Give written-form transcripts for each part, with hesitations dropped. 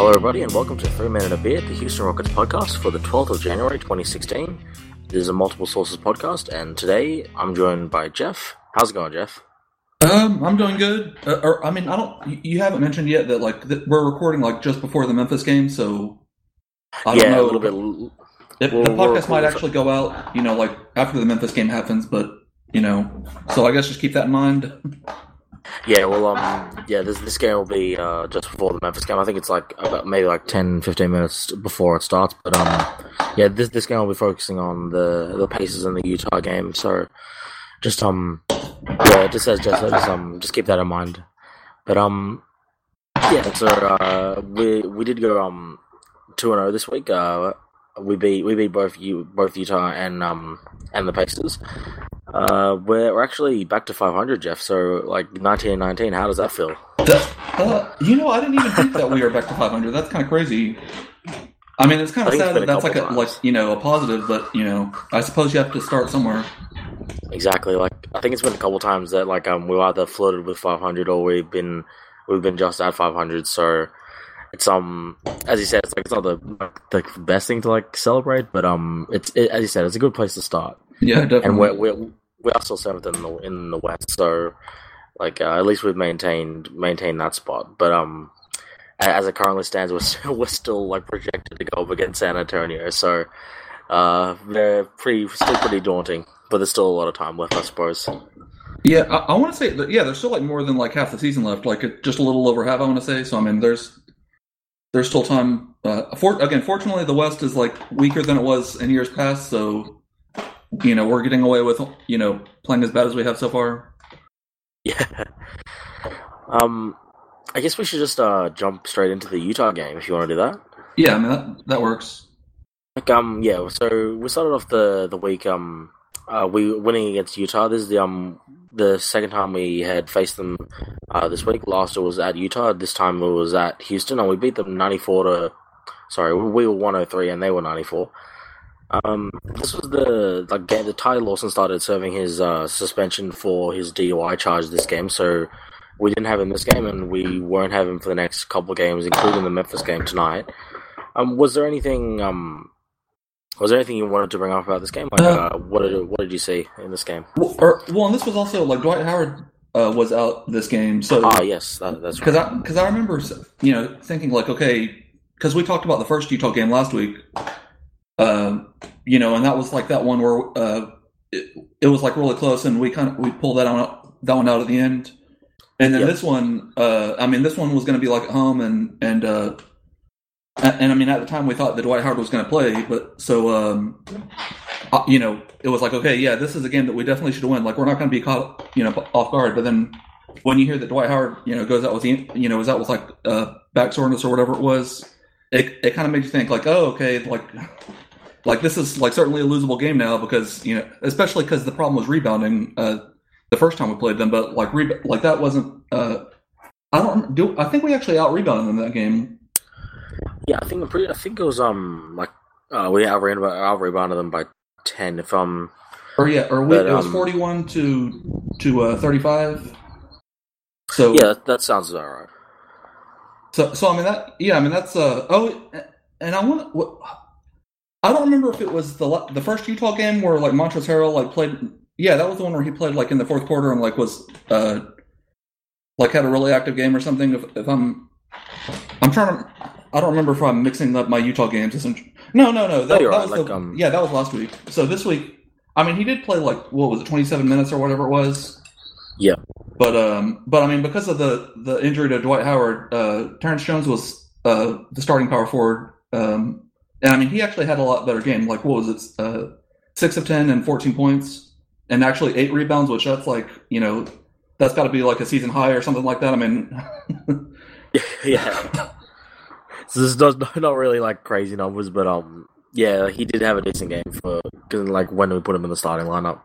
Hello, everybody, and welcome to 3 Minute a Beer, the Houston Rockets podcast for the 12th of January 2016. This is a multiple sources podcast, and today I'm joined by Jeff. How's it going, Jeff? I'm doing good. You haven't mentioned yet that we're recording just before the Memphis game, so I don't know. A little bit. The podcast might actually go out, after the Memphis game happens, but so I guess just keep that in mind. Yeah, this game will be just before the Memphis game. I think it's about maybe 10, 15 minutes before it starts. But this game will be focusing on the Pacers and the Utah game. So just just keep that in mind. But we did go 2-0 this week. We beat both Utah and the Pacers. We're actually back to 500, Jeff. So 19-19. How does that feel? I didn't even think that we are back to 500. That's kind of crazy. I mean, it's kind of sad that that's a positive, but I suppose you have to start somewhere. Exactly. I think it's been a couple times that we've either floated with 500 or we've been just at 500. So it's as you said, it's not the best thing to celebrate, but as you said, it's a good place to start. Yeah, definitely. And we are still seventh in the West, so at least we've maintained that spot. But as it currently stands, we're still projected to go up against San Antonio, so they're still pretty daunting. But there's still a lot of time left, I suppose. Yeah, I want to say that. Yeah, there's still more than half the season left. Just a little over half, I want to say. So I mean, there's still time. Fortunately, the West is weaker than it was in years past, so. We're getting away with, playing as bad as we have so far. Yeah. I guess we should just jump straight into the Utah game if you want to do that. Yeah, I mean that works. So we started off the week we winning against Utah. This is the second time we had faced them this week. Last it was at Utah. This time it was at Houston, and we beat them 94 we were 103 and they were 94. This was the game that Ty Lawson started serving his suspension for his DUI charge this game, so we didn't have him this game, and we won't have him for the next couple of games, including the Memphis game tonight. Was there anything you wanted to bring up about this game? What did you see in this game? And this was also Dwight Howard was out this game, so yes, that's right. Because I remember thinking okay, because we talked about the first Utah game last week. And that was that one where it was really close, and we pulled that one out at the end. And then This one, this one was going to be at home, and I mean at the time we thought that Dwight Howard was going to play, but so it was okay, yeah, this is a game that we definitely should win. We're not going to be caught off guard. But then when you hear that Dwight Howard goes out with is out with back soreness or whatever it was, it kind of made you think oh, okay, this is certainly a losable game now because especially because the problem was rebounding the first time we played them, but that wasn't. I think we actually out rebounded them that game. Yeah, I think it was we out rebounded them by 10 if it was 41 to 35. So yeah, that sounds about right. So that's and I don't remember if it was the first Utah game where Montrezl Harrell played. Yeah, that was the one where he played in the fourth quarter and was had a really active game or something. If I'm trying to, I don't remember if I'm mixing up my Utah games. No. That was last week. So this week, I mean, he did play what was it, 27 minutes or whatever it was. Yeah. But I mean, because of the injury to Dwight Howard, Terrence Jones was the starting power forward. And I mean, he actually had a lot better game. What was it? 6 of 10 and 14 points, and actually 8 rebounds, which that's that's got to be a season high or something like that. I mean, yeah. So this is not really crazy numbers, but yeah, he did have a decent game when we put him in the starting lineup.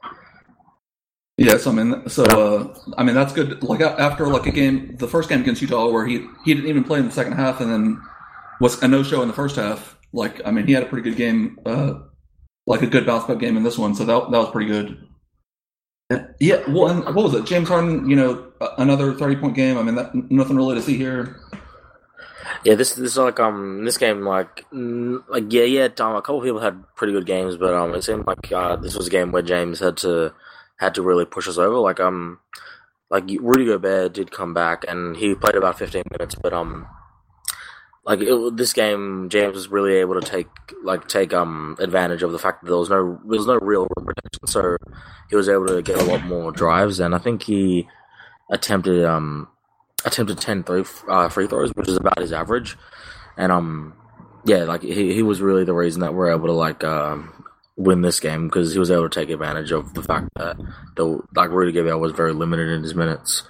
Yes, I mean, that's good. After a game, the first game against Utah, where he didn't even play in the second half, and then was a no-show in the first half. I mean, he had a pretty good game, a good bounce-back game in this one, so that was pretty good. Yeah, well, and what was it? James Harden, another 30-point game. I mean, nothing really to see here. Yeah, this is like this game a couple of people had pretty good games, but it seemed like this was a game where James had to really push us over. Like Rudy Gobert did come back and he played about 15 minutes, but this game James was really able to take advantage of the fact that there was no real rim protection, so he was able to get a lot more drives, and I think he attempted 10 free throws, which is about his average. And he was really the reason that we're able to win this game, because he was able to take advantage of the fact that Rudy Gobert was very limited in his minutes.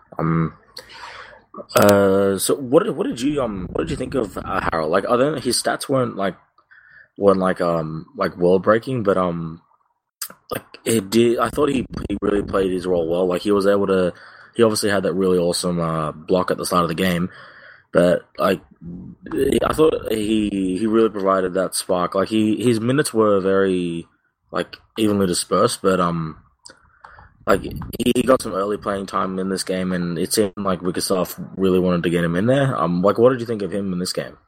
So what did you think of Harold? Like, other his stats weren't world breaking, but it did. I thought he really played his role well. Like, he was able to. He obviously had that really awesome block at the start of the game, but I thought he really provided that spark. Like, his minutes were very evenly dispersed, but he got some early playing time in this game, and it seemed like Wickersoft really wanted to get him in there. What did you think of him in this game?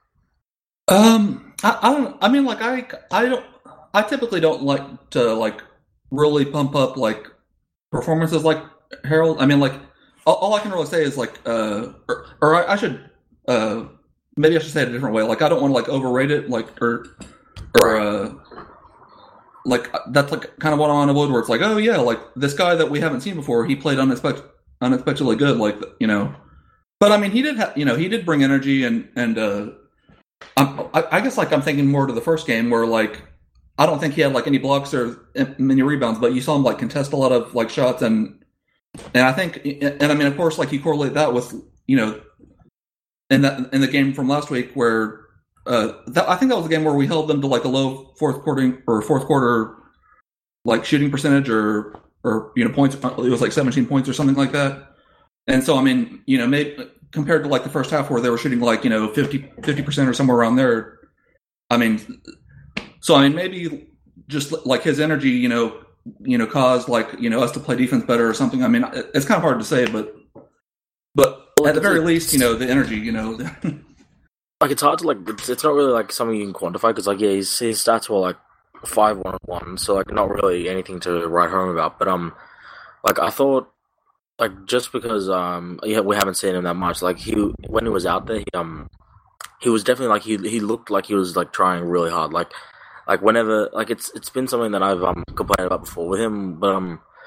I typically don't like to really pump up performances like Harold. I mean, all I can really say is I should maybe I should say it a different way. Like, I don't want to overrate it, that's kind of what I want to avoid, where it's oh yeah, this guy that we haven't seen before, he played unexpectedly good, But I mean, he did bring energy, and I guess I'm thinking more to the first game where I don't think he had any blocks or many rebounds, but you saw him contest a lot of shots, and I think, and I mean, of course, you correlate that with in the game from last week where. I think that was a game where we held them to a low fourth quarter shooting percentage or points. It was 17 points or something like that. And so I mean, maybe compared to the first half where they were shooting 50% or somewhere around there. I mean, maybe just his energy, caused us to play defense better or something. I mean, it's kind of hard to say, but at the very least, the energy, it's hard to it's not really something you can quantify, because his stats were 5-1-1, so not really anything to write home about. But I thought just because we haven't seen him that much, when he was out there, he was definitely he looked like he was trying really hard, whenever it's been something that I've complained about before with him, but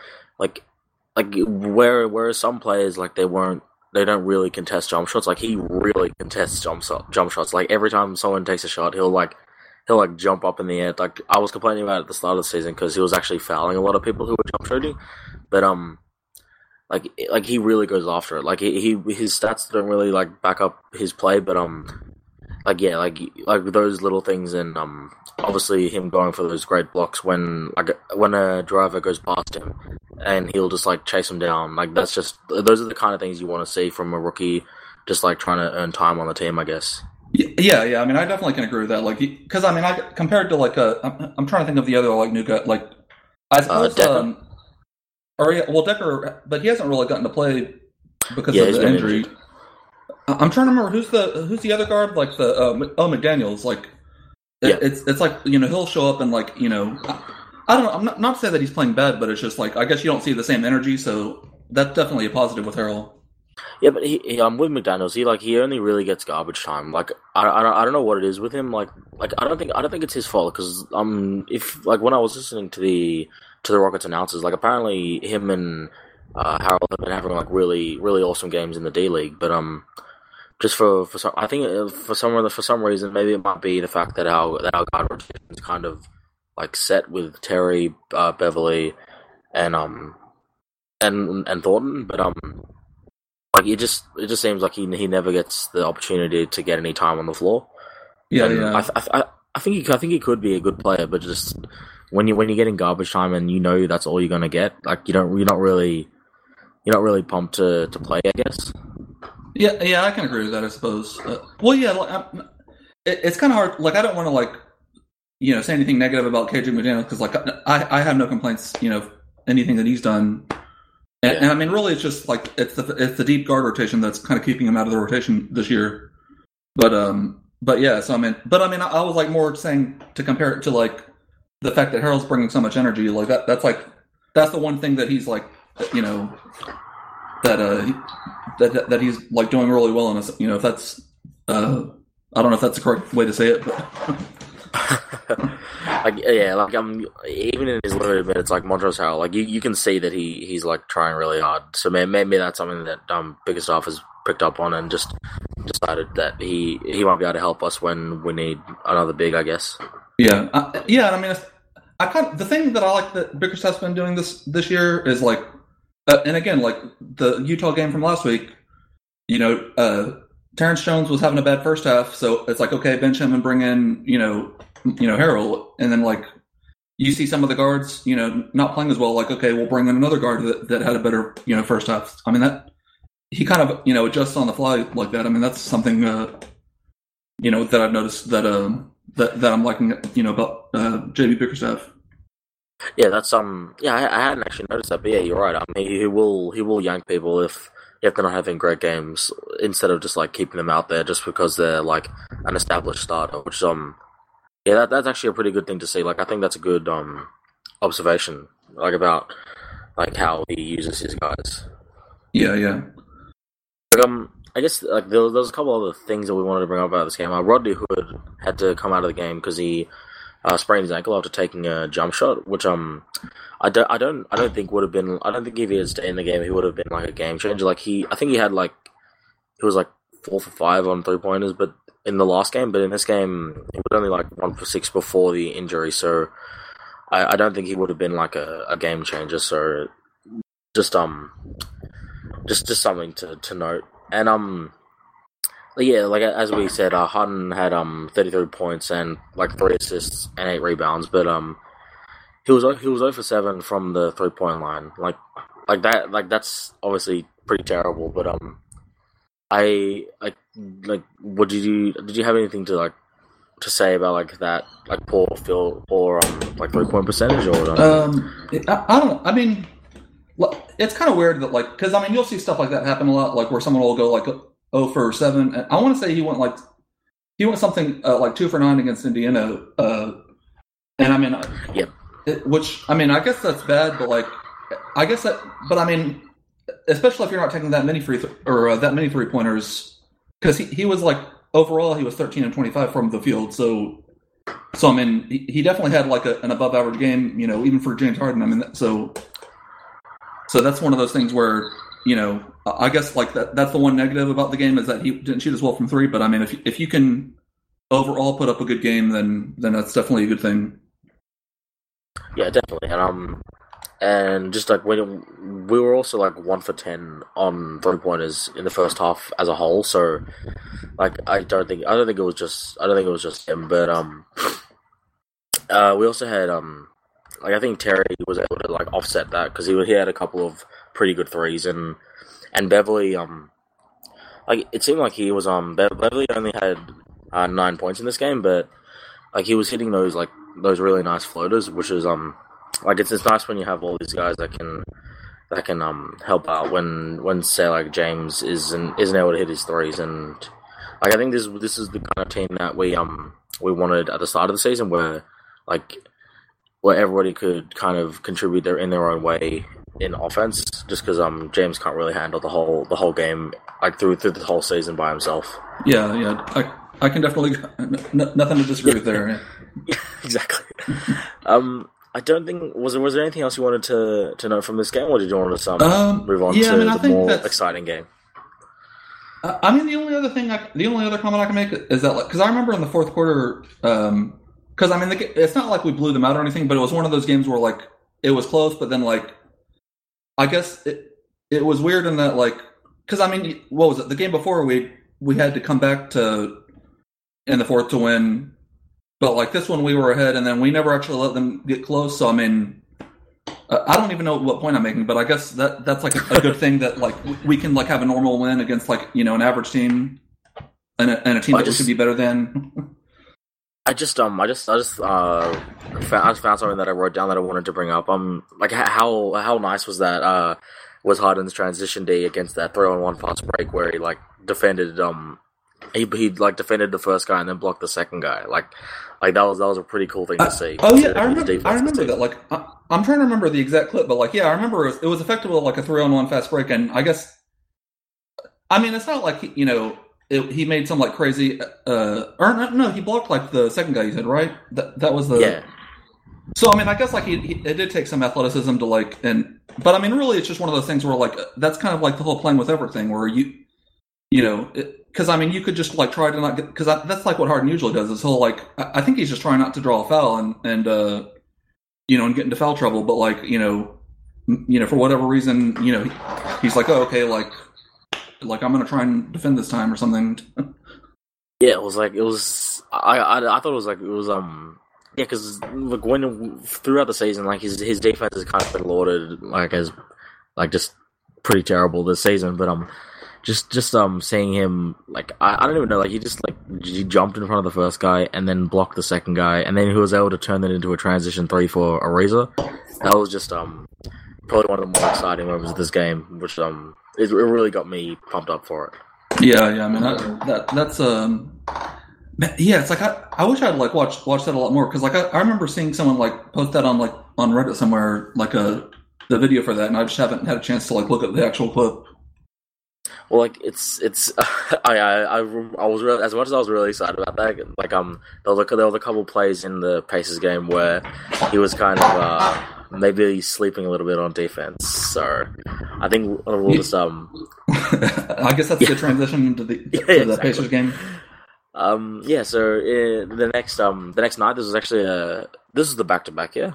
whereas some players they don't really contest jump shots. He really contests jump shots. Every time someone takes a shot, he'll jump up in the air. I was complaining about it at the start of the season because he was actually fouling a lot of people who were jump shooting, but he really goes after it. His stats don't really back up his play, but those little things, and obviously him going for those great blocks when a driver goes past him, and he'll just chase him down. Those are the kind of things you want to see from a rookie, just trying to earn time on the team, I guess. Yeah. I mean, I definitely can agree with that. Because I mean, compared to I'm trying to think of the other new guy. I suppose Decker. Decker, but he hasn't really gotten to play because of the injury. I'm trying to remember who's the other guard, McDaniels. It's he'll show up and I don't know. I'm not saying that he's playing bad, but it's just I guess you don't see the same energy, so that's definitely a positive with Harold. Yeah, but he with McDaniels, he only really gets garbage time. I don't know what it is with him. I don't think it's his fault, because if when I was listening to the Rockets announcers, apparently him and Harold have been having really really awesome games in the D League, but just for some, I think for some reason, maybe it might be the fact that our guard rotation is kind of set with Terry, Beverly, and Thornton, but it just seems like he never gets the opportunity to get any time on the floor. Yeah. I think he could be a good player, but just when you're getting garbage time and that's all you're gonna get, you're not really pumped to play, I guess. Yeah, I can agree with that, I suppose. It's kind of hard. I don't want to say anything negative about KJ McDaniels, because I have no complaints, anything that he's done. And I mean, really, it's just it's the deep guard rotation that's kind of keeping him out of the rotation this year. but yeah. So I was like more saying to compare it to like the fact that Harold's bringing so much energy, like that. That's the one thing that he's like, you know, that he's like doing really well in. You know, if that's I don't know if that's the correct way to say it, but. Even in his limited minutes, like Montrezl Harrell, like you can see that he's like trying really hard. So maybe that's something that Bickerstaff has picked up on and just decided that he might be able to help us when we need another big, I guess. Yeah, I mean, the thing that I like that Bickerstaff's been doing this year is like, and again, like the Utah game from last week, you know, Terrence Jones was having a bad first half, so it's like, okay, bench him and bring in, you know, Harrell, and then like you see some of the guards, you know, not playing as well. Like, okay, we'll bring in another guard that had a better, you know, first half. I mean, that he kind of, you know, adjusts on the fly like that. I mean, that's something, you know, that I've noticed that I'm liking, you know, about JB Bickerstaff. Yeah, that's I hadn't actually noticed that, but yeah, you're right. He will yank people if they're not having great games, instead of just like keeping them out there just because they're like an established starter, which yeah, that's actually a pretty good thing to see. Like, I think that's a good observation, like about like how he uses his guys. Yeah. I guess like there was a couple other things that we wanted to bring up about this game. Rodney Hood had to come out of the game because he sprained his ankle after taking a jump shot, which I don't think would have been. I don't think if he had stayed in the game, he would have been like a game changer. Like I think he was like 4 for 5 on 3-pointers, but in the last game, but in this game, he was only like 1 for 6 before the injury, so I don't think he would have been like a game changer. So just something to note. And yeah, like as we said, Harden had 33 points and like 3 assists and 8 rebounds, but he was 0 for 7 from the 3-point line. Like that's obviously pretty terrible, but what did you have anything to say about like that, like poor field or like 3-point percentage or I don't know. I mean, it's kind of weird that like, because I mean you'll see stuff like that happen a lot, like where someone will go like 0 for 7. And I want to say he went something like 2 for 9 against Indiana, and I mean, yep. Which I mean, I guess that's bad, but like, but I mean, especially if you're not taking that many that many 3-pointers, because he was like overall he was 13 and 25 from the field, so I mean he definitely had like an above average game, you know, even for James Harden. I mean, so that's one of those things where, you know, I guess like that's the one negative about the game is that he didn't shoot as well from 3. But I mean, if you can overall put up a good game, then that's definitely a good thing. Yeah, definitely. And just like when we were also like 1 for 10 on 3-pointers in the first half as a whole. So like I don't think it was just him, but we also had like I think Terry was able to like offset that because he had a couple of pretty good threes, and Beverly like it seemed like he was Beverly only had 9 points in this game, but like he was hitting those really nice floaters, which is like it's nice when you have all these guys that can help out when say like James isn't able to hit his threes. And like I think this is the kind of team that we wanted at the start of the season, where everybody could kind of contribute in their own way in offense, just because James can't really handle the whole game like through the whole season by himself. Yeah, I can definitely nothing to disagree with there. Yeah, exactly. I don't think was there anything else you wanted to know from this game, or did you want to move on to the more exciting game? I mean, the only other comment I can make is that because I remember in the fourth quarter, because I mean it's not like we blew them out or anything, but it was one of those games where like it was close, but then like I guess it was weird in that like because I mean what was it, the game before we had to come back to in the fourth to win. But like this one, we were ahead, and then we never actually let them get close. So I mean, I don't even know what point I'm making, but I guess that's like a good thing that like we can like have a normal win against like, you know, an average team and a team that we should be better than. I just found something that I wrote down that I wanted to bring up. Like how nice was that? Was Harden's transition D against that 3-on-1 fast break where he like defended he like defended the first guy and then blocked the second guy. Like that was a pretty cool thing to see. Oh yeah, I remember that. Like I'm trying to remember the exact clip, but like yeah, I remember it was effectively like a 3-on-1 fast break, and I guess I mean it's not like he made some like crazy or no, he blocked like the second guy you said, right? That was the yeah. So I mean, I guess like it did take some athleticism to like, but I mean, really, it's just one of those things where like that's kind of like the whole playing with effort thing, where you know, because I mean, you could just like try to not get because that's like what Harden usually does. This whole like, I think he's just trying not to draw a foul and you know and get into foul trouble, but like you know for whatever reason he's like, oh okay, like I'm gonna try and defend this time or something. Yeah, it was. I thought it was yeah, because like when throughout the season, like his defense has kind of been lauded like as like just pretty terrible this season. But just seeing him like I don't even know, like he jumped in front of the first guy and then blocked the second guy, and then he was able to turn that into a transition 3 for Ariza. That was just probably one of the more exciting moments of this game, which it really got me pumped up for it. Yeah, I mean that's yeah, it's like I wish I'd like watched that a lot more because like I remember seeing someone like post that on Reddit somewhere like the video for that, and I just haven't had a chance to like look at the actual clip. Well, like it's I was really, as much as I was really excited about that, like there was a couple plays in the Pacers game where he was kind of maybe sleeping a little bit on defense. So I think we'll just I guess that's the transition to the exactly. Pacers game. Yeah. So the next night, this was the back-to-back, yeah.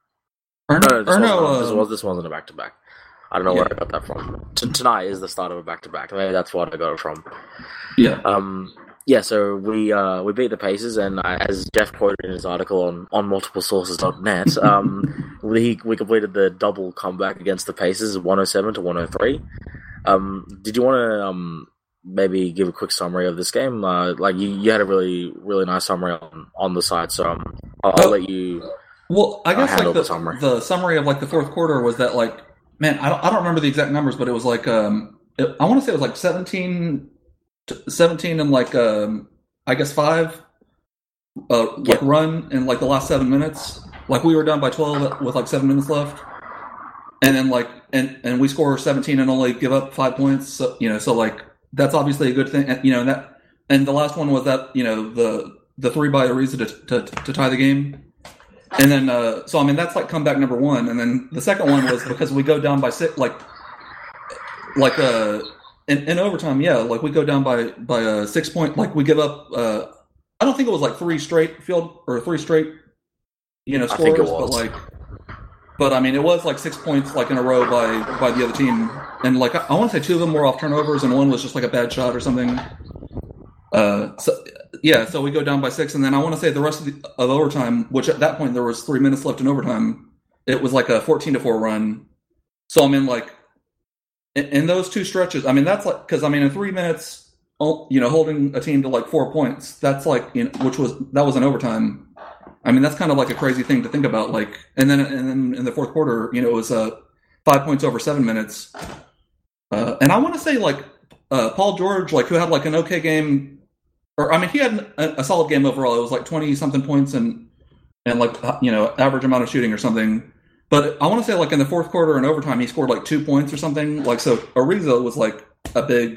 This wasn't a back-to-back. I don't know where I got that from. Tonight is the start of a back-to-back. Maybe that's what I got it from. Yeah. Yeah. So we beat the Pacers, and as Jeff quoted in his article on multiplesources.net, we completed the double comeback against the Pacers, 107-103. Did you want to maybe give a quick summary of this game? Like you had a really, really nice summary on the side, so I'll let you. Well, I guess like the summary of like the fourth quarter was that like, man, I don't remember the exact numbers, but it was like I want to say it was like 17 and like I guess 5 like run in like the last 7 minutes. Like we were down by 12 with like 7 minutes left. And then like and we score 17 and only give up 5 points. So so like that's obviously a good thing. And the last one was that the 3 by Ariza to tie the game. And then so I mean that's like comeback number 1. And then the second one was because we go down by 6 in overtime. Yeah, like we go down by 6 point. Like we give up. I don't think it was like 3 straight scores, but I mean, it was like 6 points like in a row by the other team, and like I want to say 2 of them were off turnovers, and one was just like a bad shot or something. So we go down by 6, and then I want to say the rest of overtime, which at that point there was 3 minutes left in overtime, it was like a 14-4 run. So I mean, like in those 2 stretches, I mean that's like because I mean in 3 minutes, holding a team to like 4 points, that's like that was an overtime. I mean, that's kind of like a crazy thing to think about. Like, and then in the fourth quarter, it was 5 points over 7 minutes. And I want to say like Paul George, like who had like an okay game, or I mean, he had a solid game overall. It was like 20 something points and like average amount of shooting or something. But I want to say like in the fourth quarter and overtime, he scored like 2 points or something. Like so, Ariza was like a big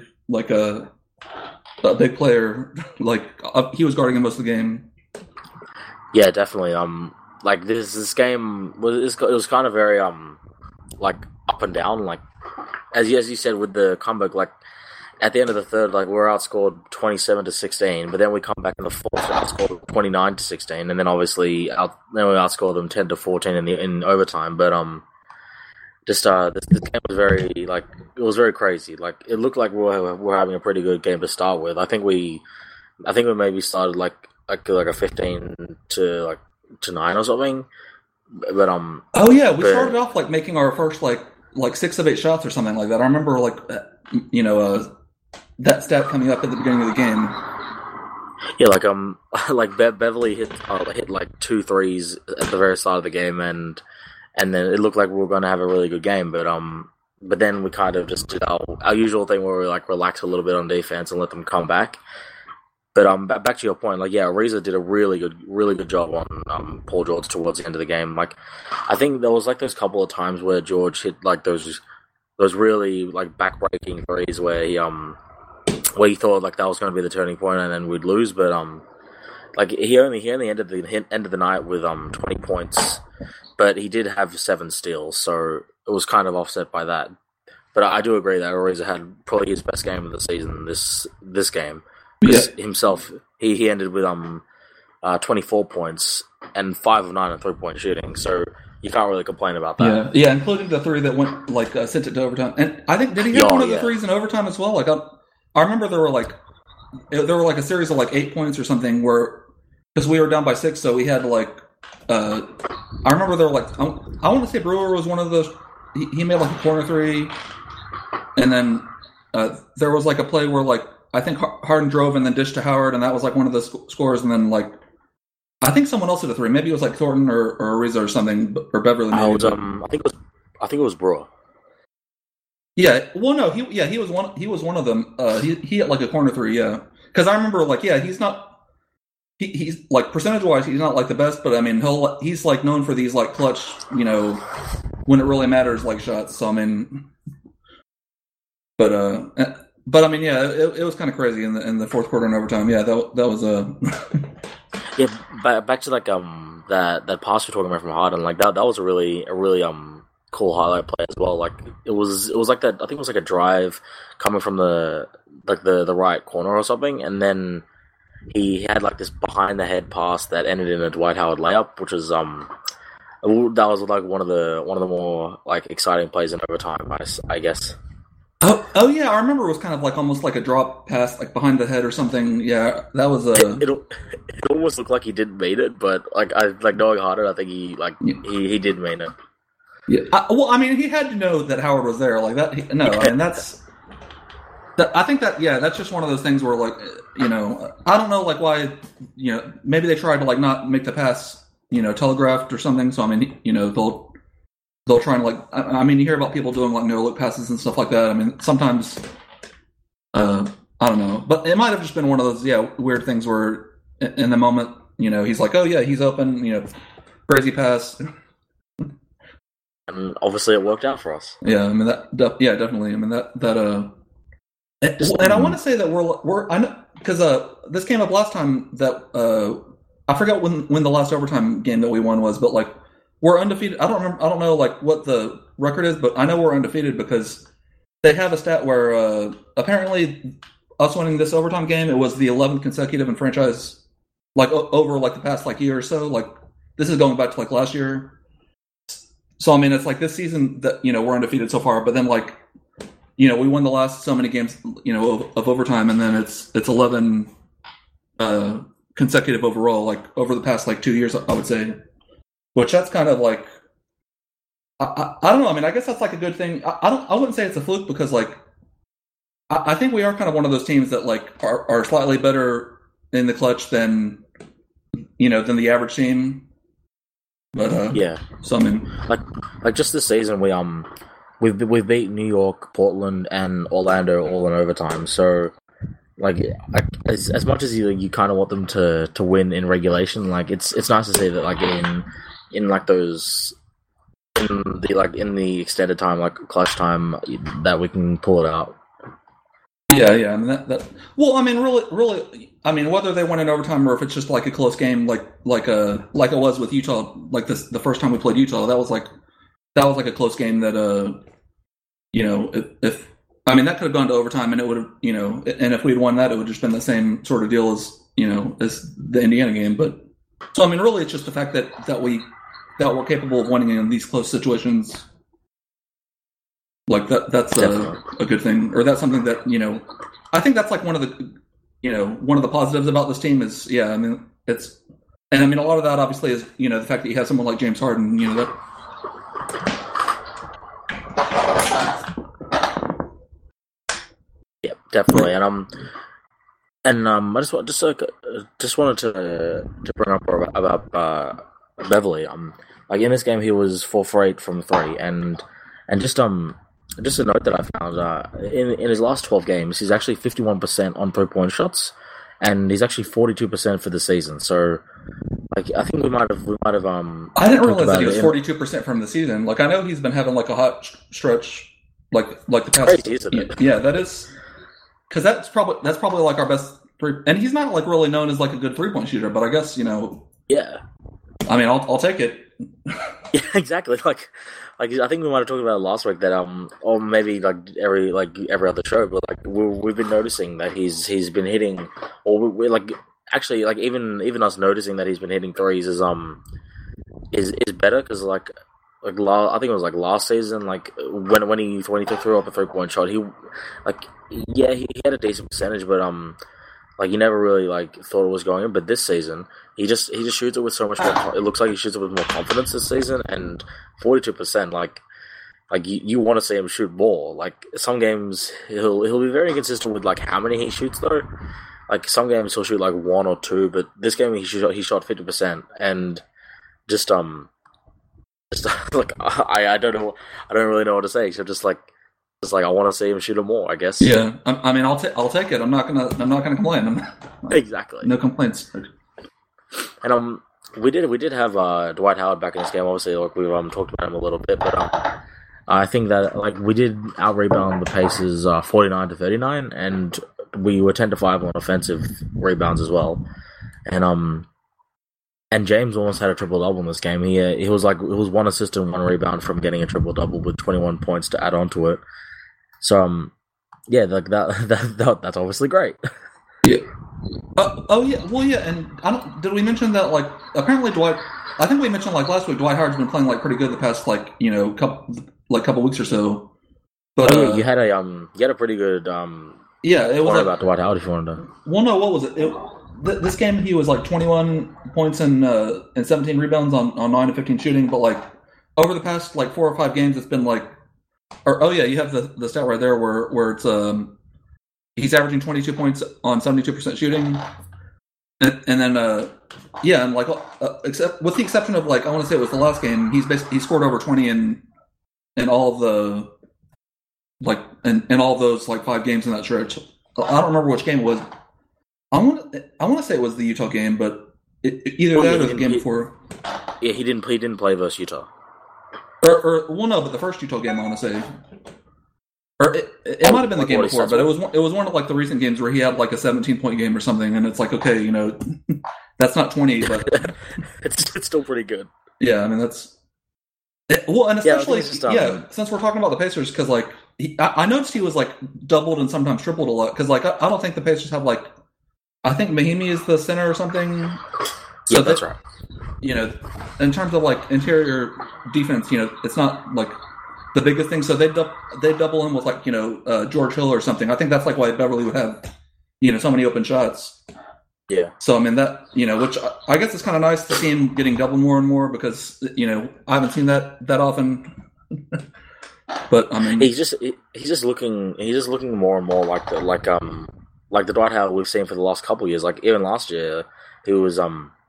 player. Like he was guarding him most of the game. Yeah, definitely. Like this game it was kind of very like up and down. Like as you said with the comeback, like at the end of the third, like we're outscored 27-16, but then we come back in the fourth, outscored 29-16, and then obviously we outscored them 10-14 in overtime. But this game was very crazy. Like it looked like we were having a pretty good game to start with. I think we maybe started like a 15-9 or something. But oh yeah, we started off like making our first like 6 of 8 shots or something like that. I remember like that stat coming up at the beginning of the game. Yeah, like Beverly hit like 2 threes at the very start of the game, and then it looked like we were going to have a really good game. But then we kind of just did our usual thing where we like relax a little bit on defense and let them come back. But back to your point, like Ariza did a really good job on Paul George towards the end of the game. Like, I think there was like those couple of times where George hit like those really like backbreaking threes where he thought like that was going to be the turning point and then we'd lose. But like he only ended the night with 20 points, but he did have 7 steals, so it was kind of offset by that. But I do agree that Ariza had probably his best game of the season this game. Because himself, he ended with 24 points and 5 of 9 on 3-point shooting, so you can't really complain about that. Yeah, including the 3 that went sent it to overtime. And I think did he hit one of the 3s in overtime as well? Like I remember there were a series of 8 points or something where because we were down by 6, so we had I remember there were I want to say Brewer was one of those. He made a corner 3, and then there was a play where I think Harden drove and then dished to Howard, and that was one of the scores. And then I think someone else hit a 3. Maybe it was Thornton or Ariza or something, or Beverly. Maybe. I think it was Brewer. Yeah, well, no, he was one. He was one of them. He hit a corner 3. Yeah, because I remember he's not. He's percentage wise, he's not the best, but I mean he's known for these clutch, when it really matters shots. So I mean, But I mean, yeah, it was kind of crazy in the fourth quarter and overtime. Yeah, that was a yeah. Back to that pass you're talking about from Harden, that was a really cool highlight play as well. It was that I think it was a drive coming from the right corner or something, and then he had this behind the head pass that ended in a Dwight Howard layup, which was that was one of the more exciting plays in overtime, I guess. Oh yeah, I remember it was kind of almost a drop pass behind the head or something. Yeah, that was It almost looked like he didn't mean it, but knowing Harden, I think he did mean it. Yeah. Well, I mean, he had to know that Howard was there that. I mean, I think that's just one of those things where I don't know why maybe they tried to not make the pass telegraphed or something. So I mean they'll try and I mean, you hear about people doing no look passes and stuff like that. I mean, sometimes I don't know, but it might have just been one of those weird things where in the moment he's oh yeah, he's open, crazy pass, and obviously it worked out for us. Yeah, I mean definitely. I mean and I want to say that we're I know because this came up last time that I forgot when the last overtime game that we won was, but we're undefeated. I don't know what the record is, but I know we're undefeated because they have a stat where apparently us winning this overtime game, it was the 11th consecutive in franchise, over the past year or so. This is going back to last year. So I mean, it's this season that we're undefeated so far, but then we won the last so many games of overtime, and then it's 11 consecutive overall over the past 2 years, I would say. Which that's kind of I don't know. I mean, I guess that's a good thing. I wouldn't say it's a fluke because I think we are kind of one of those teams that are slightly better in the clutch than than the average team. But yeah. So I mean, just this season we've beat New York, Portland, and Orlando all in overtime. So as much as you kind of want them to win in regulation, it's nice to see that in those in the extended time, clutch time, that we can pull it out. Yeah. I mean that. Well, I mean, really. I mean, whether they win in overtime or if it's just a close game, like it was with Utah, the first time we played Utah, that was a close game that if I mean that could have gone to overtime and it would have and if we'd won that, it would have just been the same sort of deal as as the Indiana game. But so I mean, really, it's just the fact that we're capable of winning in these close situations. That's a good thing, or that's something that I think that's one of the positives about this team is I mean a lot of that obviously is the fact that you have someone like James Harden that. Yeah, definitely, and I just wanted to bring up about Beverly. In this game he was 4 for 8 from 3, and just a note that I found in his last 12 games he's actually 51% on 3-point shots, and he's actually 42% for the season. So, like, I think we might have. I didn't realize that he was 42% from the season. Like, I know he's been having like a hot stretch, like the past. Crazy, isn't it? Yeah, that is, because that's probably like our best three. And he's not like really known as like a good 3-point shooter, but I guess Yeah. I mean, I'll take it. Yeah, exactly. Like I think we might have talked about it last week that or maybe every other show, but like we've been noticing that he's been hitting, or we're like actually like even us noticing that he's been hitting threes is better because I think it was like last season, like when he threw up a 3-point shot, he had a decent percentage, but like you never really like thought it was going in, but this season he just shoots it with so much more. It looks like he shoots it with more confidence this season, and 42%. Like you want to see him shoot more. Like some games he'll be very inconsistent with like how many he shoots though. Like some games he'll shoot like 1 or 2, but this game he shot 50%, and just like I don't know, I don't really know what to say. So just like I want to see him shoot him more, I guess. Yeah, I mean, I'll take it. I'm not gonna complain. Exactly. No complaints. And we did have Dwight Howard back in this game. Obviously, like we've talked about him a little bit, but I think that like we did out rebound the Pacers 49-39, and we were 10-5 on offensive rebounds as well. And James almost had a triple double in this game. He was 1 assist and 1 rebound from getting a triple double with 21 points to add on to it. So yeah, like that's obviously great. Yeah. Oh yeah. Well, yeah. And did we mention that like apparently Dwight? I think we mentioned like last week Dwight Howard's been playing like pretty good the past couple weeks or so. But you had a pretty good yeah. It was like, about Dwight Howard if you wanted to. Well, no. What was it? This game he was like 21 points and 17 rebounds on 9 of 15 shooting. But like over the past like 4 or 5 games, it's been like. You have the stat right there where it's he's averaging 22 points on 72% shooting, and then and like except with the exception of like I want to say it was the last game, he scored over 20 in all the like in all those like 5 games in that stretch. I don't remember which game it was. I want to say it was the Utah game, but either that or the game before. Yeah, he didn't play versus Utah. No, but the first Utah game I want to say, or it might have been the game before, but it was one of like the recent games where he had like a 17-point game or something, and it's like okay, that's not 20, but it's still pretty good. Yeah, I mean that's and especially since we're talking about the Pacers, because like I noticed he was like doubled and sometimes tripled a lot, because like I don't think the Pacers have like I think Mahimi is the center or something. So that's right. In terms of like interior defense, it's not like the biggest thing. So they double him with like George Hill or something. I think that's like why Beverly would have so many open shots. Yeah. So I mean that which I guess it's kind of nice to see him getting doubled more and more because I haven't seen that often. But I mean he's just looking more and more like the Dwight Howard we've seen for the last couple of years. Like even last year he was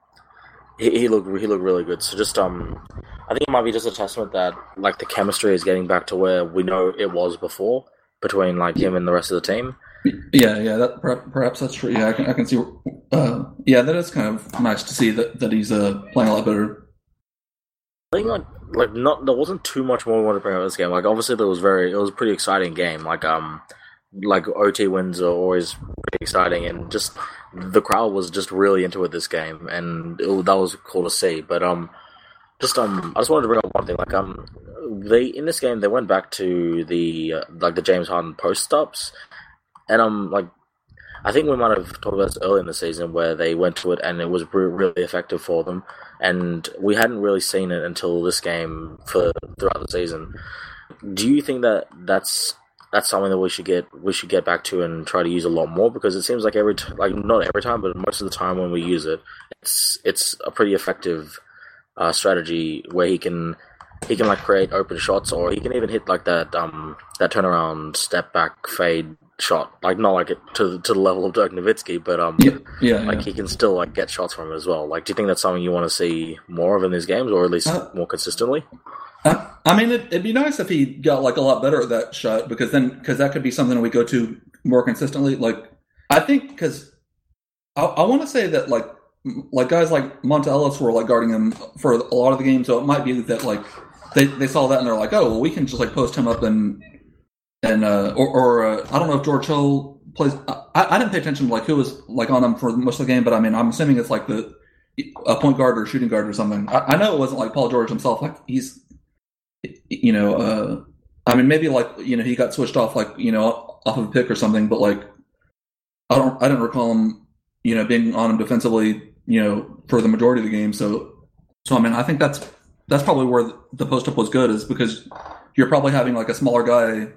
He looked really good. So just I think it might be just a testament that like the chemistry is getting back to where we know it was before between like him and the rest of the team. Yeah. That perhaps that's true. Yeah, I can see. That is kind of nice to see that he's playing a lot better. I think there wasn't too much more we wanted to bring up this game. Like obviously it was a pretty exciting game. Like OT wins are always pretty exciting, and just the crowd was just really into it this game, and that was cool to see. But I just wanted to bring up one thing. Like they in this game they went back to the James Harden post stops, and I think we might have talked about this early in the season where they went to it and it was really effective for them, and we hadn't really seen it until this game throughout the season. Do you think that that's something that we should get back to and try to use a lot more, because it seems like not every time, but most of the time when we use it, it's a pretty effective strategy where he can like create open shots, or he can even hit like that turnaround step back fade shot, like not like it to the level of Dirk Nowitzki, but he can still like get shots from it as well. Like, do you think that's something you want to see more of in these games, or at least more consistently? I mean, it'd be nice if he got like a lot better at that shot, because that could be something we go to more consistently. Like, I think because I want to say that like guys like Monta Ellis were like guarding him for a lot of the game, so it might be that like they saw that and they're like, oh well, we can just like post him up and I don't know if George Hill plays. I didn't pay attention to like who was like on him for most of the game, but I mean I'm assuming it's like a point guard or shooting guard or something. I know it wasn't like Paul George himself. Like he's I mean maybe like he got switched off like off of a pick or something, but like I didn't recall him being on him defensively for the majority of the game. So I mean I think that's probably where the post up was good, is because you're probably having like a smaller guy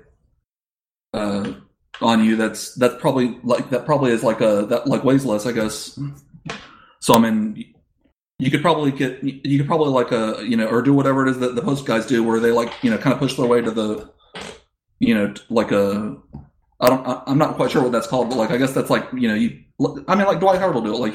on you that's probably is like that like weighs less, I guess. So I mean you could probably like or do whatever it is that the post guys do, where they like kind of push their way to the like a I'm not quite sure what that's called, but like I guess that's like I mean like Dwight Howard will do it, like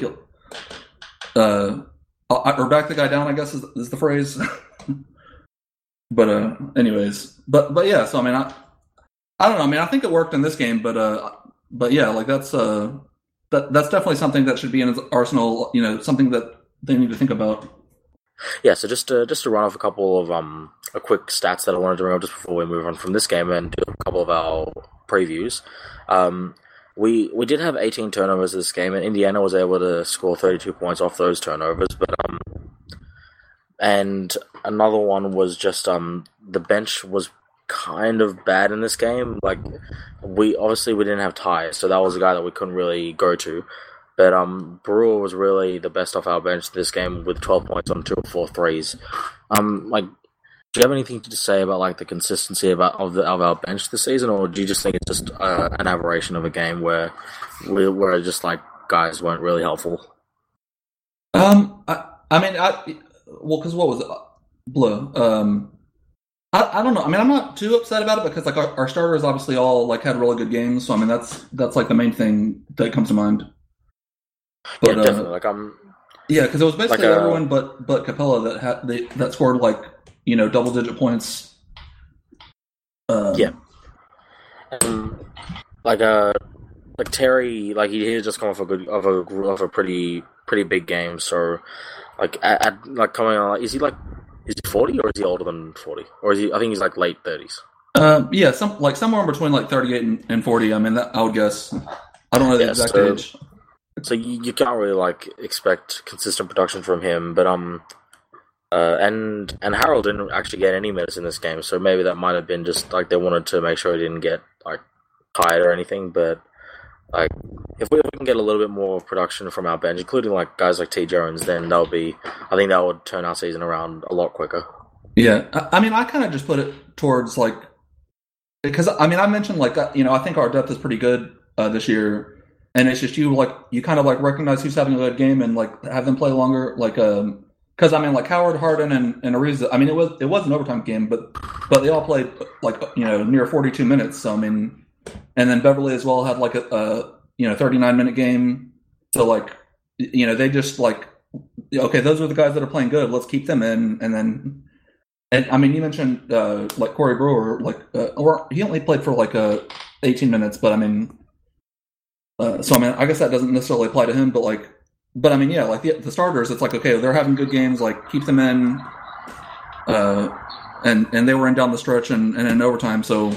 or back the guy down, I guess is the phrase. But anyways, but yeah, so I mean I don't know, I mean I think it worked in this game, but yeah, like that's definitely something that should be in his arsenal, something that they need to think about. Yeah, so just to run off a couple of a quick stats that I wanted to bring up just before we move on from this game and do a couple of our previews. We did have 18 turnovers this game, and Indiana was able to score 32 points off those turnovers. But and another one was just the bench was kind of bad in this game. Like we didn't have Ty, so that was a guy that we couldn't really go to. But Brewer was really the best off our bench this game with 12 points on 2 of 4 threes. Like, do you have anything to say about like the consistency of our bench this season, or do you just think it's just an aberration of a game where just like guys weren't really helpful? Because what was it? Blue. I don't know. I mean, I'm not too upset about it because like our starters obviously all like had really good games. So I mean, that's like the main thing that comes to mind. But, yeah, definitely. Yeah, because it was basically everyone but Capella that scored like double digit points. Yeah. Like Terry, like he had just come off a pretty big game. So like like coming on, is he 40 or is he older than 40, or is he? I think he's like late 30s. Yeah, somewhere in between like 38 and 40. I mean, that I would guess. I don't know the exact age. So you can't really like expect consistent production from him, but and Harold didn't actually get any minutes in this game, so maybe that might have been just like they wanted to make sure he didn't get like tired or anything. But like if we can get a little bit more production from our bench, including like guys like T. Jones, then I think that would turn our season around a lot quicker. Yeah, I mean, I kind of just put it towards like because I mean I mentioned like I think our depth is pretty good this year. And it's just you kind of like recognize who's having a good game and like have them play longer, like because I mean like Howard, Harden, and Ariza. I mean it was an overtime game, but they all played like near 42 minutes. So I mean, and then Beverly as well had like a 39-minute game. So like they just like okay, those are the guys that are playing good. Let's keep them in, and I mean you mentioned like Corey Brewer, like or he only played for like 18 minutes, but I mean. So I mean, I guess that doesn't necessarily apply to him, but I mean, yeah, like the starters, it's like okay, they're having good games, like keep them in, and they were in down the stretch and in overtime. So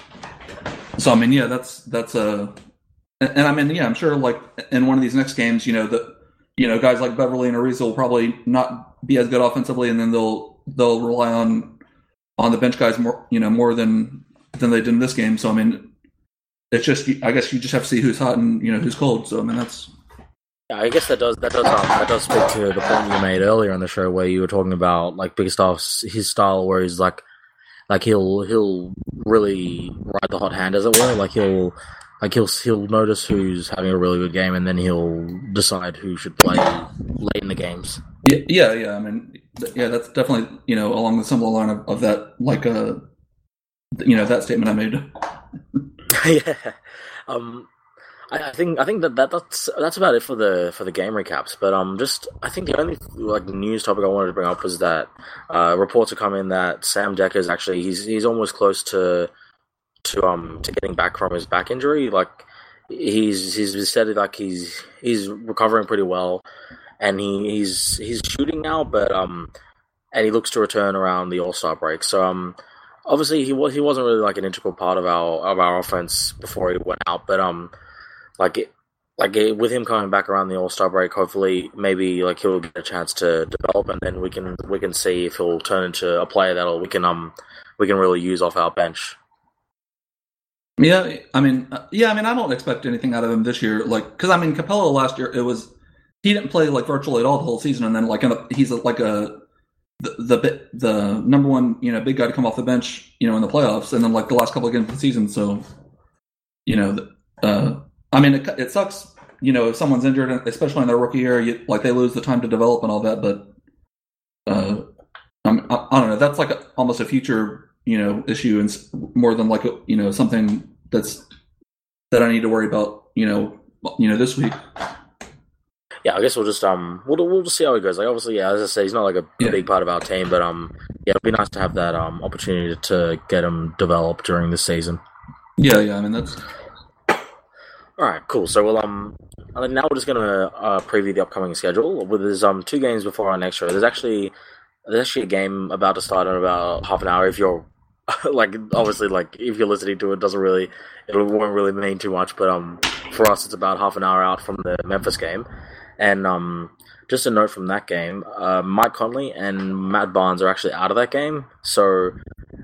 I mean, yeah, that's and I mean, yeah, I'm sure like in one of these next games, guys like Beverly and Ariza will probably not be as good offensively, and then they'll rely on the bench guys more than they did in this game. So I mean. It's just, I guess you just have to see who's hot and who's cold. So I mean, that's. Yeah, I guess that does speak to the point you made earlier in the show where you were talking about like Bickerstaff's his style, where he's like he'll really ride the hot hand, as it were. Like he'll notice who's having a really good game, and then he'll decide who should play late in the games. Yeah. I mean, yeah, that's definitely along the similar line of that, like that statement I made. Yeah, I think that's about it for the game recaps. But I think the only like news topic I wanted to bring up was that reports have come in that Sam Dekker is actually he's almost close to getting back from his back injury. Like he's said like he's recovering pretty well, and he's shooting now, but and he looks to return around the All-Star break. So obviously he wasn't really like an integral part of our offense before he went out, but with him coming back around the All-Star break, hopefully maybe like he'll get a chance to develop, and then we can see if he'll turn into a player that we can really use off our bench. Yeah, I mean, I don't expect anything out of him this year. Like, because I mean, Capella last year he didn't play like virtually at all the whole season, and then like he's like the number one big guy to come off the bench in the playoffs, and then like the last couple of games of the season. So I mean, it sucks if someone's injured, especially in their rookie year, they lose the time to develop and all that. But I don't know. That's like almost a future issue, and more than like something that I need to worry about this week. Yeah, I guess we'll just we'll just see how it goes. Like obviously, yeah, as I say, he's not like a big part of our team, but yeah, it'd be nice to have that opportunity to get him developed during the season. Yeah, I mean that's all right. Cool. So we'll I think now we're just gonna preview the upcoming schedule. There's 2 games before our next show. There's actually a game about to start in about half an hour. If you're like obviously like if you're listening to it, it won't really mean too much. But for us, it's about half an hour out from the Memphis game. And just a note from that game, Mike Conley and Matt Barnes are actually out of that game, so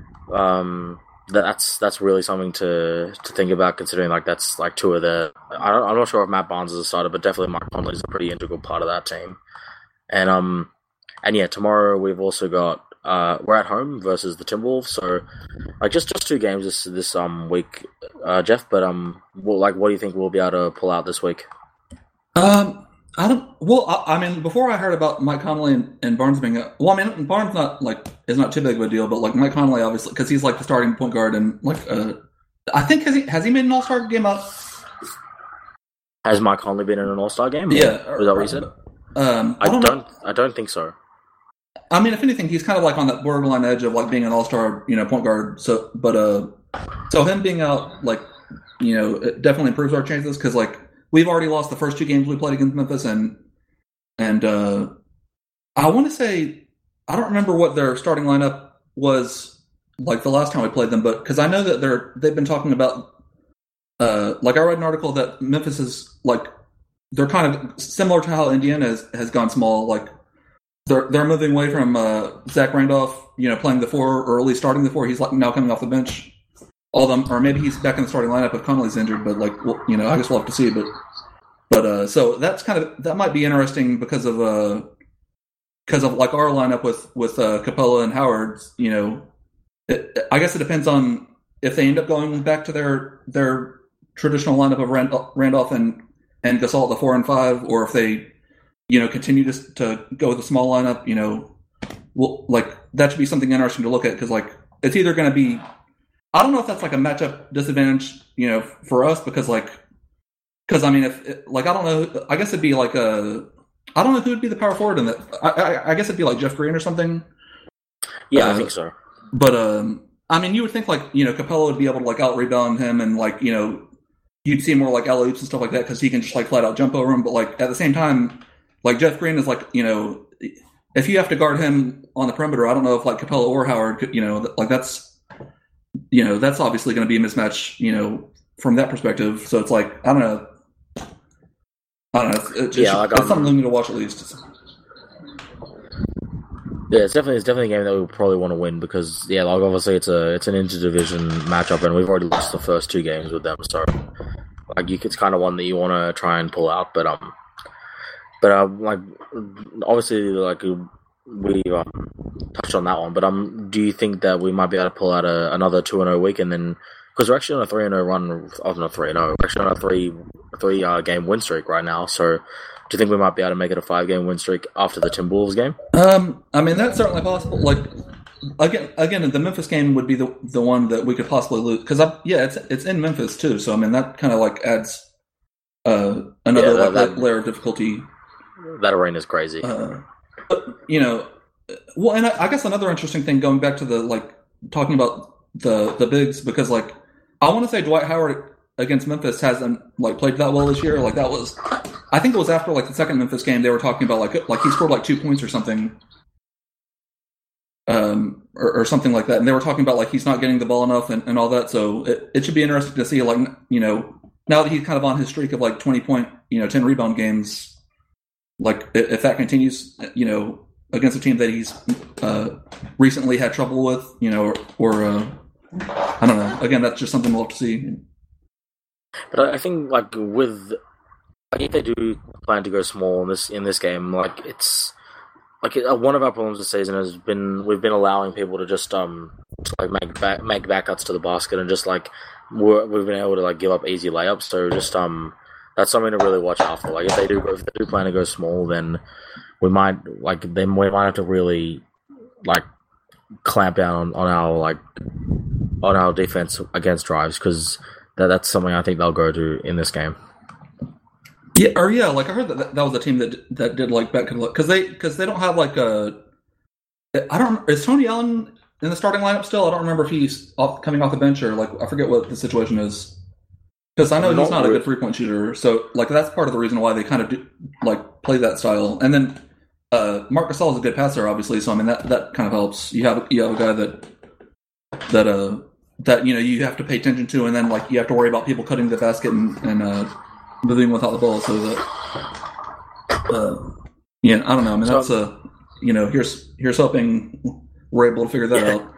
that's really something to think about, considering like that's like 2 of the. I'm not sure if Matt Barnes is a starter, but definitely Mike Conley is a pretty integral part of that team. And yeah, tomorrow we've also got we're at home versus the Timberwolves, so like just 2 games this week, Jeff. But what do you think we'll be able to pull out this week? I don't. Well, I mean, before I heard about Mike Conley and Barnes being, Barnes is not too big of a deal, but like Mike Conley, obviously, because he's like the starting point guard, and like, I think has he made an All-Star game out? Has Mike Conley been in an All-Star game? Yeah, is that what you said? I don't think so. I mean, if anything, he's kind of like on that borderline edge of like being an All-Star, point guard. So, but so him being out, like, it definitely improves our chances because like. We've already lost the first 2 games we played against Memphis, and I want to say I don't remember what their starting lineup was like the last time we played them, but because I know that they've been talking about like I read an article that Memphis is like they're kind of similar to how Indiana has gone small. Like they're moving away from Zach Randolph, playing the 4 or at least starting the 4. He's like now coming off the bench. All of them, or maybe he's back in the starting lineup if Conley's injured. But like, well, I guess we'll have to see. But so that's that might be interesting because of like our lineup with Capella and Howard. I guess it depends on if they end up going back to their traditional lineup of Randolph and Gasol at the 4 and 5, or if they continue to go with a small lineup. Well, like that should be something interesting to look at because like it's either going to be. I don't know if that's like a matchup disadvantage, for us because I mean, I don't know, I guess it'd be like I don't know who would be the power forward in that. I guess it'd be like Jeff Green or something. Yeah, I think so. But I mean, you would think like Capella would be able to like out rebound him and like you'd see more like alley-oops and stuff like that because he can just like flat out jump over him. But like at the same time, like Jeff Green is like if you have to guard him on the perimeter, I don't know if like Capella or Howard could like that's. That's obviously going to be a mismatch, from that perspective. So it's like, I don't know. It's something we need to watch at least. Yeah, it's definitely a game that we probably want to win because, yeah, like obviously it's an interdivision matchup and we've already lost the first 2 games with them. So, like, it's kind of one that you want to try and pull out. But like, obviously, like, we touched on that one, but do you think that we might be able to pull out another 2-0 week, and then because we're actually on a 3-0 run, not 3-0, we're actually on a three game win streak right now. So, do you think we might be able to make it a 5-game win streak after the Timberwolves game? I mean that's certainly possible. Like again, the Memphis game would be the one that we could possibly lose because it's in Memphis too. So I mean that kind of like adds another layer of difficulty. That arena is crazy. But, well, and I guess another interesting thing going back to the like talking about the bigs because like I want to say Dwight Howard against Memphis hasn't like played that well this year. Like that was, I think it was after like the second Memphis game they were talking about like he scored like 2 points or something, or something like that, and they were talking about like he's not getting the ball enough and all that. So it should be interesting to see like now that he's kind of on his streak of like 20 point 10 rebound games, like if that continues against a team that he's recently had trouble with, or I don't know. Again, that's just something we'll have to see. But I think like if they do plan to go small in this game, like it's like one of our problems this season has been we've been allowing people to just like make backcuts to the basket and just like we've been able to like give up easy layups. So just that's something to really watch out for. Like if they do plan to go small, then we might have to really like clamp down on our defense against drives, because that's something I think they'll go to in this game. Yeah, like I heard that was a team that did like back because they don't have like is Tony Allen in the starting lineup still? I don't remember if he's coming off the bench or like I forget what the situation is. Because I know he's not a good 3-point shooter, so like that's part of the reason why they kind of do like play that style. And then Marc Gasol is a good passer, obviously, so I mean that kind of helps. You have a guy that you have to pay attention to, and then like you have to worry about people cutting the basket and moving without the ball. So that I don't know. I mean that's here's hoping we're able to figure that out.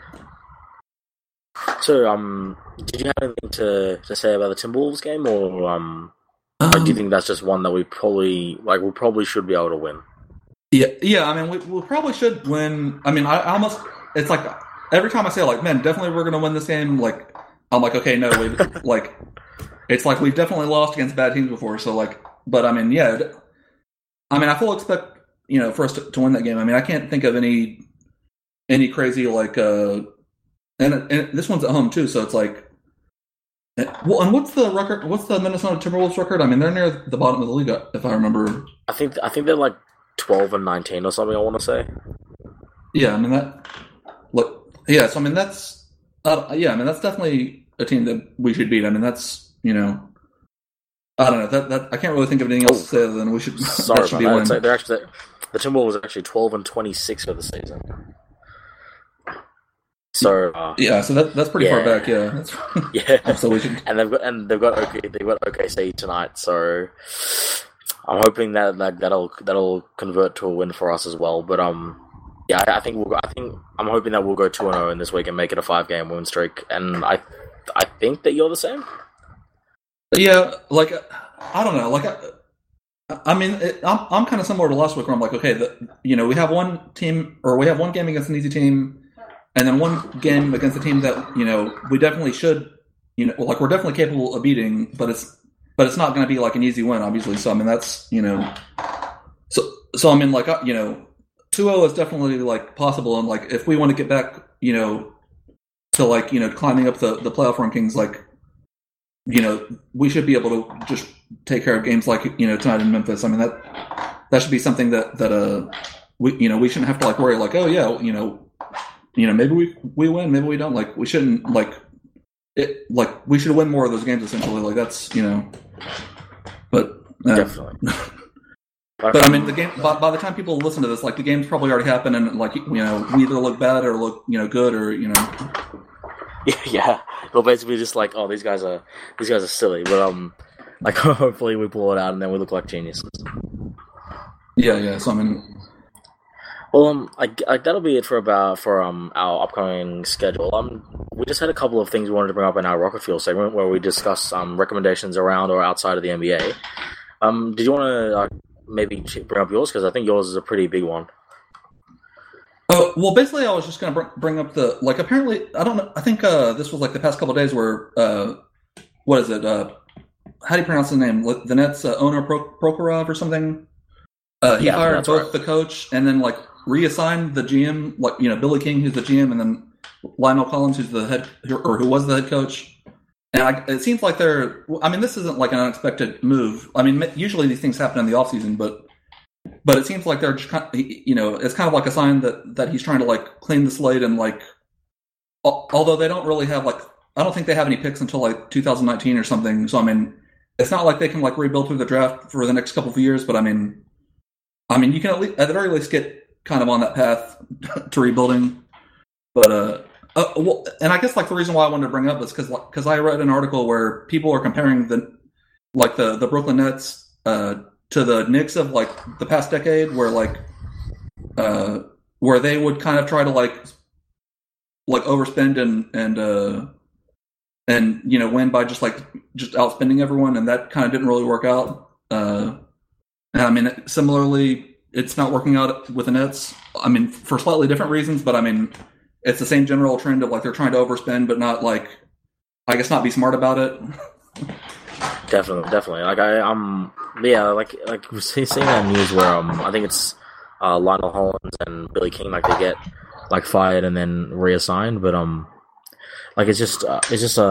So, did you have anything to say about the Timberwolves game, or do you think that's just one that we probably should be able to win? Yeah. I mean, we probably should win. I mean, I almost it's like every time I say like, man, definitely we're going to win this game. Like, I'm like, okay, no, like it's like we've definitely lost against bad teams before. So like, but I mean, yeah. I mean, I fully expect for us to win that game. I mean, I can't think of any crazy like. And this one's at home too, so it's like, well. And what's the record? What's the Minnesota Timberwolves record? I mean, they're near the bottom of the league, if I remember. I think they're like 12-19 or something. I want to say. Yeah, I mean that. Look, yeah. So I mean that's. Yeah, I mean that's definitely a team that we should beat. I mean that's I don't know that I can't really think of anything else to say other than we should. Sorry that should about be that. They're actually the Timberwolves are actually 12-26 for the season. So yeah, so that's pretty far back. Yeah, yeah. So we should... and they've got OKC tonight. So I'm hoping that'll convert to a win for us as well. But yeah, I think I'm hoping that we'll go 2-0 in this week and make it a 5-game win streak. And I think that you're the same. Yeah, like I don't know, like I mean, I'm kind of similar to last week where I'm like, okay, we have one game against an easy team. And then one game against a team that we definitely should, like we're definitely capable of beating, but it's not going to be like an easy win, obviously. So I mean that's so I mean like 2-0 is definitely like possible, and like if we want to get back to like climbing up the playoff rankings, like we should be able to just take care of games like tonight in Memphis. I mean that should be something that we shouldn't have to like worry like, oh yeah, maybe we win, maybe we don't. Like we shouldn't like we should win more of those games essentially. Like that's but definitely. But I mean the game by the time people listen to this, like the game's probably already happened, and like we either look bad or look good or Yeah, well basically just like, oh, these guys are silly, but like hopefully we pull it out and then we look like geniuses. Yeah. So I mean. Well, that'll be it for our upcoming schedule. We just had a couple of things we wanted to bring up in our Rocket Fuel segment where we discuss recommendations around or outside of the NBA. Did you want to maybe bring up yours, because I think yours is a pretty big one? Well, basically, I was just going to bring up apparently I don't know. I think this was like the past couple of days where what is it? How do you pronounce the name? The Nets owner Prokhorov or something. He fired both the coach and then like reassigned the GM, like Billy King, who's the GM, and then Lionel Collins, who's the head or who was the head coach. And it seems like this isn't like an unexpected move. I mean, usually these things happen in the offseason, but it seems like they're just kind of, it's kind of like a sign that he's trying to like clean the slate and like, although they don't really have like I don't think they have any picks until like 2019 or something. So I mean, it's not like they can like rebuild through the draft for the next couple of years. But I mean, you can at the very least get kind of on that path to rebuilding. But well, and I guess like the reason why I wanted to bring up is because I read an article where people are comparing the Brooklyn Nets to the Knicks of like the past decade, where they would kind of try to like overspend and win by just outspending everyone, and that kind of didn't really work out. And I mean, similarly, it's not working out with the Nets. I mean, for slightly different reasons, but I mean, it's the same general trend of like they're trying to overspend, but not like, I guess, not be smart about it. Definitely. Like we're seeing that news where I think it's Lionel Hollins and Billy King, like they get like fired and then reassigned, but like it's just like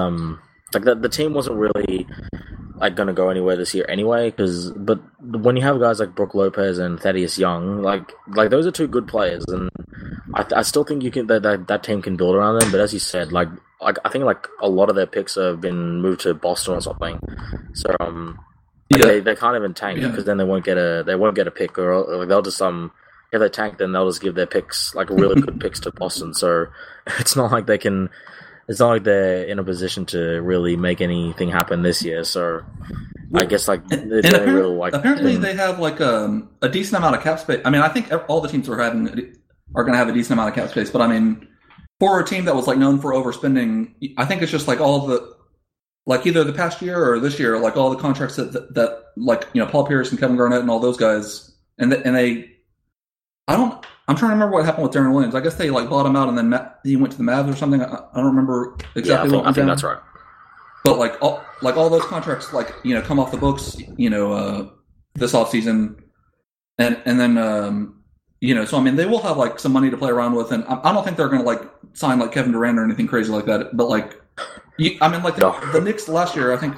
the team wasn't really like going to go anywhere this year anyway. But when you have guys like Brook Lopez and Thaddeus Young, like those are two good players, and I still think you can that team can build around them. But as you said, like I think like a lot of their picks have been moved to Boston or something. So they can't even tank because then they won't get a pick, or like they'll just if they tank, then they'll just give their picks like really good picks to Boston. So it's not like they're in a position to really make anything happen this year. So I guess like apparently they have like a decent amount of cap space. I mean, I think all the teams are going to have a decent amount of cap space, but I mean, for a team that was like known for overspending, I think it's just like all the like either the past year or this year, like all the contracts that like Paul Pierce and Kevin Garnett and all those guys, and they I'm trying to remember what happened with Darren Williams. I guess they like bought him out and then he went to the Mavs or something. I don't remember exactly. I think that's right. But like all those contracts come off the books this offseason, and then so I mean they will have like some money to play around with, and I don't think they're going to like sign like Kevin Durant or anything crazy like that. But like the Knicks last year, I think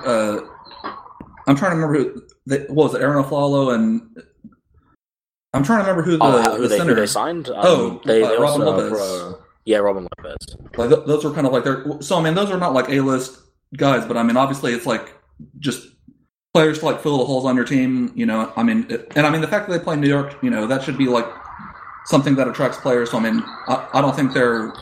I'm trying to remember what was it, Aaron Aflalo, and I'm trying to remember who they signed. Robin Lopez. Robin Lopez. Like those were kind of like so I mean those are not like A-list guys, but I mean obviously it's like just players to like fill the holes on your team. I mean the fact that they play in New York, that should be like something that attracts players. So I mean I don't think they're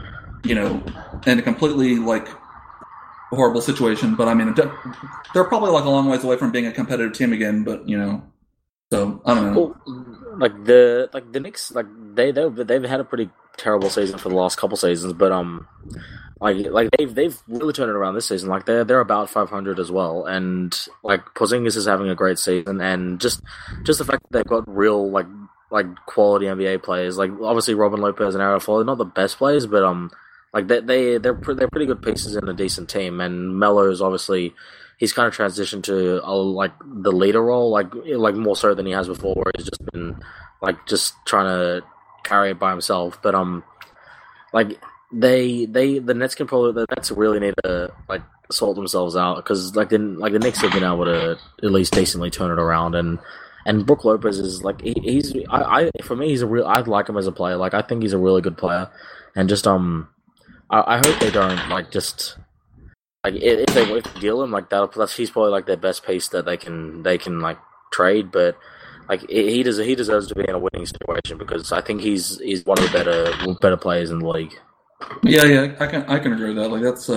in a completely like horrible situation, but I mean they're probably like a long ways away from being a competitive team again. But so I don't know. Well, like the Knicks, like they've had a pretty terrible season for the last couple seasons, but like they've really turned it around this season. Like they're about 500 as well, and like Porzingis is having a great season, and just the fact that they've got real like quality NBA players, like obviously Robin Lopez and Aaron Aflalo, not the best players, but like they're pretty good pieces in a decent team, and Melo's obviously. He's kind of transitioned to like the leader role, like more so than he has before, where he's just been like just trying to carry it by himself. But like the Nets really need to like sort themselves out, because like the Knicks have been able to at least decently turn it around, and Brook Lopez is like for me he's I like him as a player. Like I think he's a really good player, and just I hope they don't like just. Like if they deal him like that, he's probably like their best piece that they can like trade. But like he deserves to be in a winning situation, because I think he's one of the better players in the league. Yeah, I can agree with that. Like that's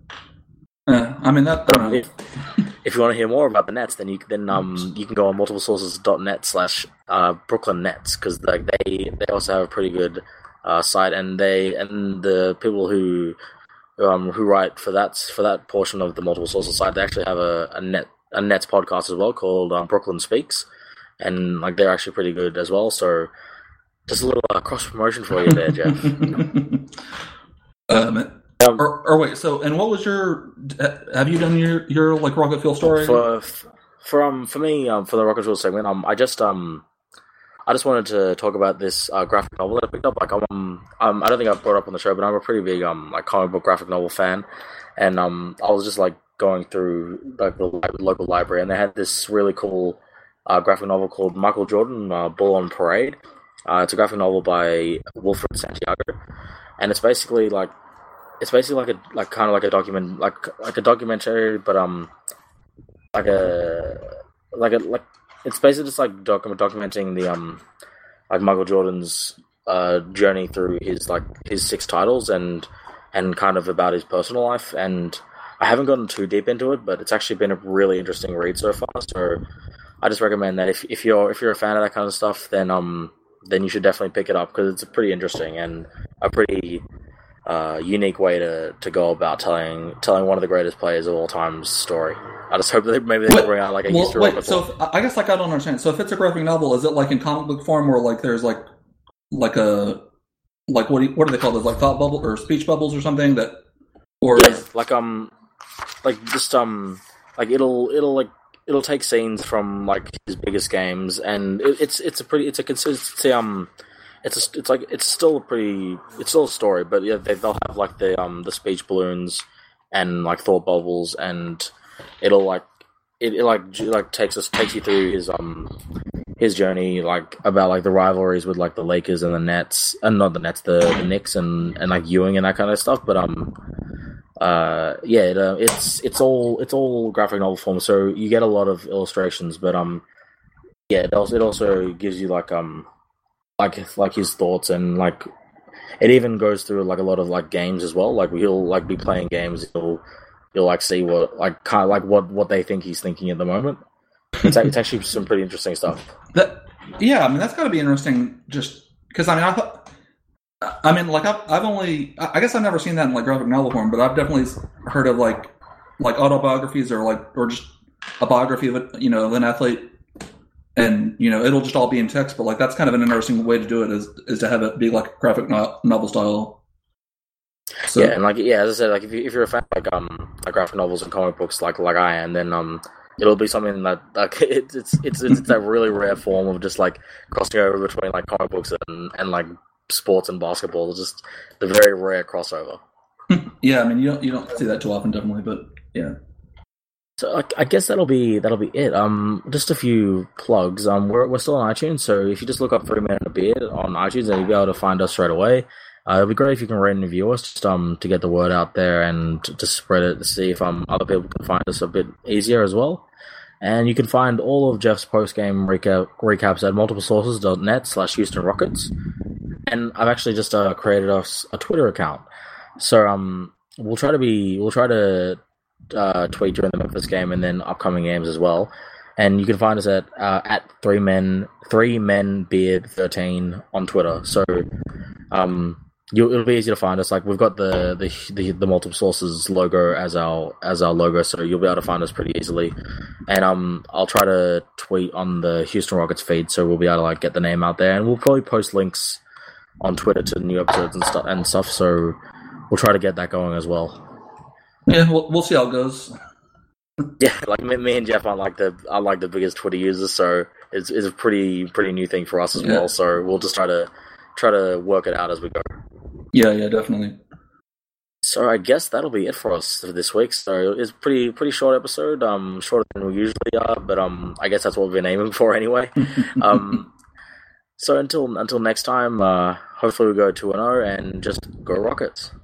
I mean that. If you want to hear more about the Nets, then you can go on multiplesources.net/Brooklyn Nets, because like they also have a pretty good site, and the people who write for that portion of the multiple sources site, they actually have a Nets podcast as well called Brooklyn Speaks, and like they're actually pretty good as well. So just a little cross promotion for you there, Jeff. Wait, so and what was have you done your like Rocket Fuel story for me for the Rocket Fuel segment? I just wanted to talk about this graphic novel that I picked up. Like, I don't think I've brought it up on the show, but I'm a pretty big like comic book graphic novel fan, and I was just like going through like the local library, and they had this really cool graphic novel called Michael Jordan, Bull on Parade. It's a graphic novel by Wilfred Santiago, and it's basically like it's basically like kind of like a like a documentary, but like it's basically just like documenting the like Michael Jordan's journey through his six titles and kind of about his personal life. And I haven't gotten too deep into it, but it's actually been a really interesting read so far. So I just recommend that if you're a fan of that kind of stuff, then you should definitely pick it up, because it's pretty interesting and a pretty unique way to go about telling one of the greatest players of all time's story. I just hope that maybe they can bring out like a history. Wait, so I guess like I don't understand. So if it's a graphic novel, is it like in comic book form, or like there's like a like what do they call those, like thought bubble or speech bubbles or something that, or yeah, like just like it'll take scenes from like his biggest games, and it's still a story, but yeah, they'll have like the speech balloons and like thought bubbles, and it'll like it takes you through his journey, like about like the rivalries with like the Lakers and the Nets, and not the Nets, the Knicks and like Ewing and that kind of stuff. But it's all graphic novel form, so you get a lot of illustrations. But yeah, it also gives you like his thoughts, and like it even goes through like a lot of like games as well. Like he'll like be playing games, you'll like see what like kind of like what they think he's thinking at the moment. It's actually some pretty interesting stuff. Yeah, I mean that's got to be interesting. Just because I mean I guess I've never seen that in like graphic novel form, but I've definitely heard of like autobiographies or just a biography of an athlete, and it'll just all be in text. But like that's kind of an interesting way to do it, is to have it be like graphic novel style. So, yeah, and like as I said, like if you're a fan of like graphic novels and comic books like I am, then it'll be something that like it's that really rare form of just like crossing over between like comic books and like sports and basketball. It's just the very rare crossover. Yeah, I mean you don't see that too often, definitely, but yeah. So I guess that'll be it. Just a few plugs. We're still on iTunes, so if you just look up 3 Men and a Beard on iTunes, then you'll be able to find us straight away. It'd be great if you can rate and review us, just to get the word out there and to spread it, to see if other people can find us a bit easier as well. And you can find all of Jeff's post-game recaps at multiplesources.net/Houston Rockets. And I've actually just created us a Twitter account. So we'll try to tweet during the Memphis game and then upcoming games as well. And you can find us at 3 Men Beard 13 on Twitter. So it'll be easy to find us. Like we've got the multiple sources logo as our logo, so you'll be able to find us pretty easily. And I'll try to tweet on the Houston Rockets feed, so we'll be able to like get the name out there, and we'll probably post links on Twitter to new episodes and stuff. So we'll try to get that going as well. Yeah, we'll see how it goes. Yeah, like me and Jeff aren't like the biggest Twitter users, so it's a pretty new thing for us as well. So we'll just try to work it out as we go. Yeah, definitely. So I guess that'll be it for us for this week. So it's pretty short episode, shorter than we usually are, but I guess that's what we've been aiming for anyway. So until next time, hopefully we go 2-0 and just go Rockets.